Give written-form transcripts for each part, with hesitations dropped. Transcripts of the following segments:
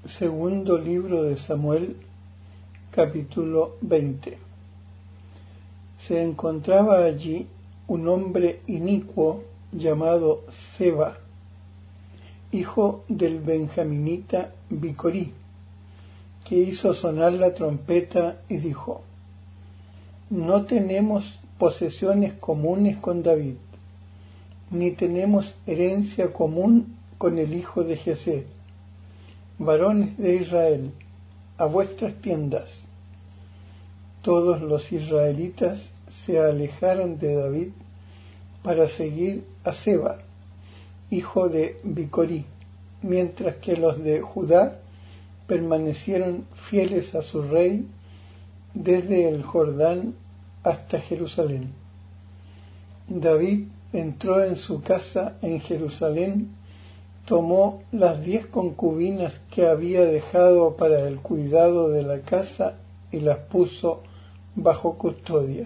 Segundo libro de Samuel, capítulo 20. Se encontraba allí un hombre inicuo llamado Seba, hijo del benjaminita Bicorí, que hizo sonar la trompeta y dijo: No tenemos posesiones comunes con David, ni tenemos herencia común con el hijo de Jesé. Varones de Israel, a vuestras tiendas. Todos los israelitas se alejaron de David para seguir a Seba, hijo de Bicorí, mientras que los de Judá permanecieron fieles a su rey desde el Jordán hasta Jerusalén. David entró en su casa en Jerusalén, tomó las 10 concubinas que había dejado para el cuidado de la casa y las puso bajo custodia.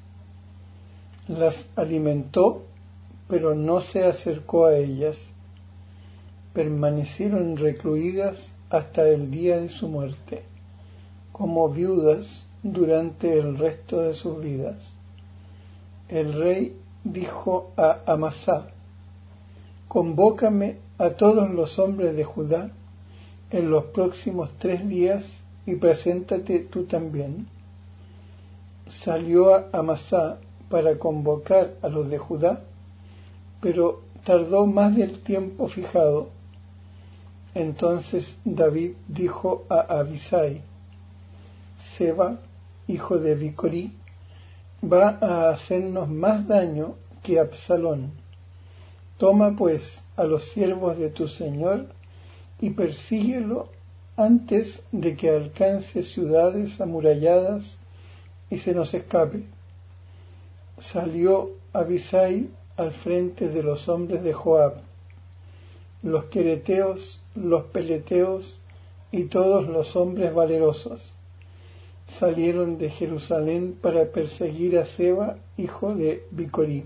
Las alimentó, pero no se acercó a ellas. Permanecieron recluidas hasta el día de su muerte, como viudas durante el resto de sus vidas. El rey dijo a Amasá: Convócame a todos los hombres de Judá en los próximos 3 días y preséntate tú también. Salió a Amasá para convocar a los de Judá, pero tardó más del tiempo fijado. Entonces David dijo a Abisai: Seba, hijo de Bicorí, va a hacernos más daño que Absalón. Toma pues a los siervos de tu señor y persíguelo antes de que alcance ciudades amuralladas y se nos escape. Salió Abisai al frente de los hombres de Joab. Los quereteos, los peleteos y todos los hombres valerosos salieron de Jerusalén para perseguir a Seba, hijo de Bicorí.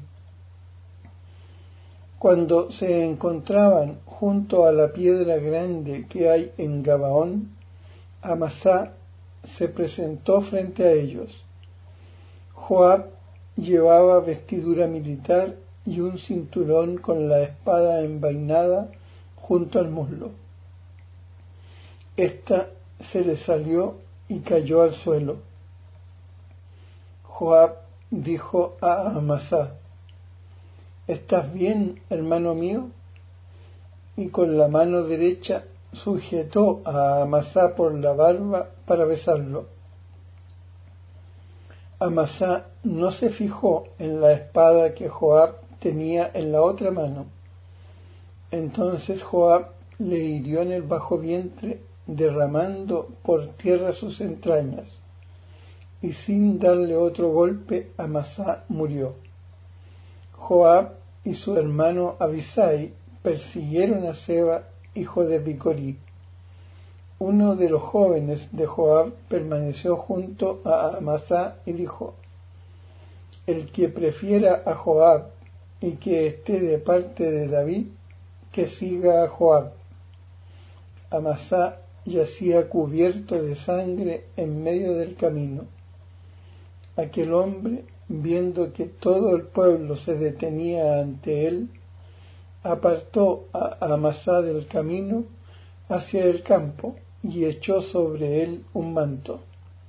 Cuando se encontraban junto a la piedra grande que hay en Gabaón, Amasá se presentó frente a ellos. Joab llevaba vestidura militar y un cinturón con la espada envainada junto al muslo. Esta se le salió y cayó al suelo. Joab dijo a Amasá: ¿Estás bien, hermano mío? Y con la mano derecha sujetó a Amasá por la barba para besarlo. Amasá no se fijó en la espada que Joab tenía en la otra mano. Entonces Joab le hirió en el bajo vientre, derramando por tierra sus entrañas, y sin darle otro golpe, Amasá murió. Joab y su hermano Abisai persiguieron a Seba, hijo de Bicorí. Uno de los jóvenes de Joab permaneció junto a Amasá y dijo: El que prefiera a Joab y que esté de parte de David, que siga a Joab. Amasá yacía cubierto de sangre en medio del camino. Aquel hombre, viendo que todo el pueblo se detenía ante él, apartó a Amasá del camino hacia el campo y echó sobre él un manto.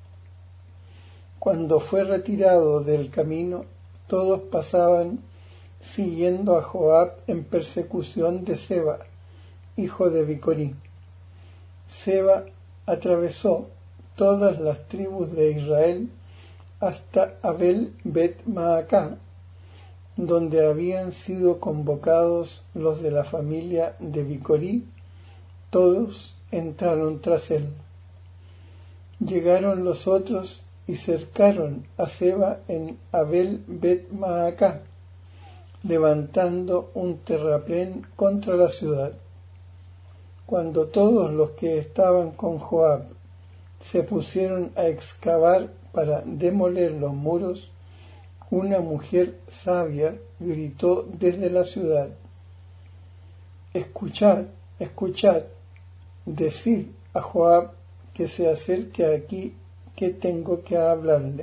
Cuando fue retirado del camino, todos pasaban siguiendo a Joab en persecución de Seba, hijo de Bicorí. Seba atravesó todas las tribus de Israel hasta Abel Bet Maacá, donde habían sido convocados los de la familia de Bicorí. Todos entraron tras él. Llegaron los otros y cercaron a Seba en Abel Bet Maacá, levantando un terraplén contra la ciudad. Cuando todos los que estaban con Joab se pusieron a excavar para demoler los muros, una mujer sabia gritó desde la ciudad: Escuchad, escuchad, decid a Joab que se acerque aquí, que tengo que hablarle.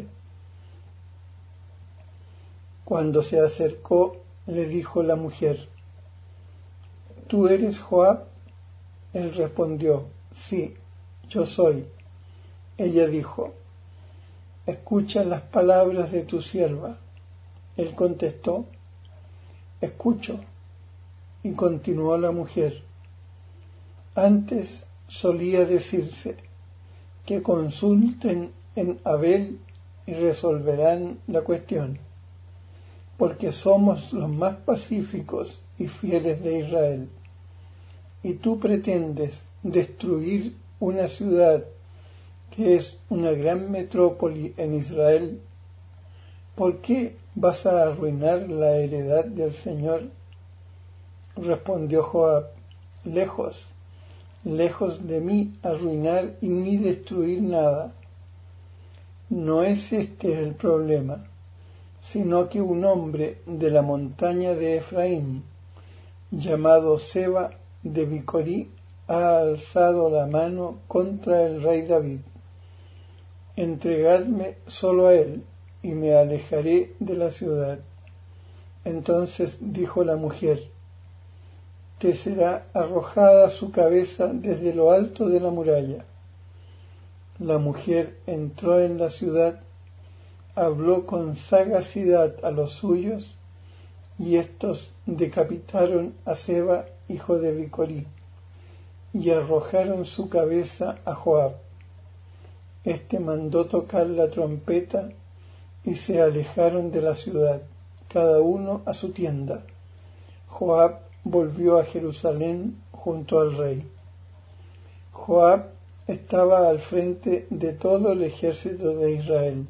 Cuando se acercó, le dijo la mujer: ¿Tú eres Joab? Él respondió: Sí, yo soy. Ella dijo: Escucha las palabras de tu sierva. Él contestó: Escucho. Y continuó la mujer: Antes solía decirse que consulten en Abel y resolverán la cuestión, porque somos los más pacíficos y fieles de Israel. Y tú pretendes destruir una ciudad que es una gran metrópoli en Israel. ¿Por qué vas a arruinar la heredad del Señor? Respondió Joab: Lejos, lejos de mí arruinar y ni destruir nada. No es este el problema, sino que un hombre de la montaña de Efraín, llamado Seba de Bicorí, ha alzado la mano contra el rey David. Entregadme solo a él, y me alejaré de la ciudad. Entonces dijo la mujer: Te será arrojada su cabeza desde lo alto de la muralla. La mujer entró en la ciudad, habló con sagacidad a los suyos, y éstos decapitaron a Seba, hijo de Bicorí, y arrojaron su cabeza a Joab. Este mandó tocar la trompeta, y se alejaron de la ciudad, cada uno a su tienda. Joab volvió a Jerusalén junto al rey. Joab estaba al frente de todo el ejército de Israel.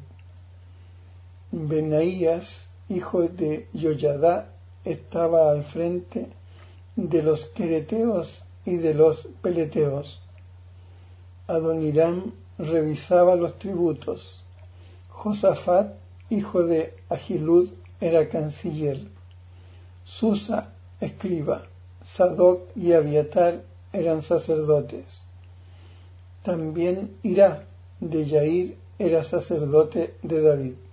Benaías, hijo de Joyadá, estaba al frente de los quereteos y de los peleteos. Adoniram revisaba los tributos. Josafat, hijo de Ahilud, era canciller. Susa, escriba. Sadoc y Abiatar eran sacerdotes. También Hirá de Yair era sacerdote de David.